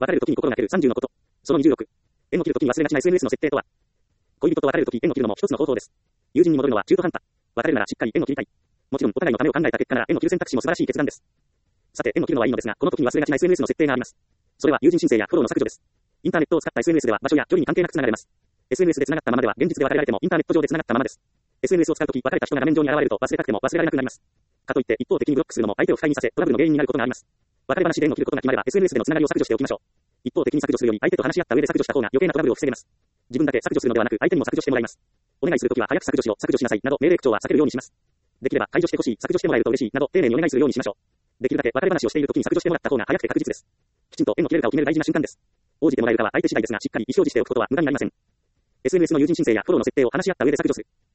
別れるときに心がける30のこと。その26。縁を切るときに忘れがちな SNS の設定とは。恋人と別れるとき縁を切るのも一つの方法です。友人に戻るのは中途半端。別れるならしっかり縁を切りたい。もちろんお互いのためを考えた結果なら縁を切る選択肢も素晴らしい決断です。さて縁を切るのはいいのですが、この時に忘れがちな SNS の設定があります。それは友人申請やフォローの削除です。インターネットを使った SNS では場所や距離に関係なく繋がれます。SNS で繋がったままでは現実で別れられてもインターネット上で繋がったままです。SNS を使うとき別れた人が画面上に現れると忘れたくても忘れられなくなります。かといって一方的にブロックするのも相手を不快にさせトラブルの原因になることがあります。別れ話で縁を切ることが決まれば SNS での繋がりを削除しておきましょう。一方的に削除するより相手と話し合った上で削除した方が余計なトラブルを防げます。自分だけ削除するのではなく相手にも削除してもらいます。お願いするときは早く削除しろ、削除しなさいなど命令口調は避けるようにします。できれば解除してほしい、削除してもらえると嬉しいなど丁寧にお願いするようにしましょう。できるだけ別れ話をしているときに削除してもらった方が早くて確実です。きちんと縁を切れるかを決める大事な瞬間です。応じてもらえるかは相手次第ですがしっかり意思表示しておくことは無駄になりません。SNS の友人申請やフォローの設定を話し合った上で削除する。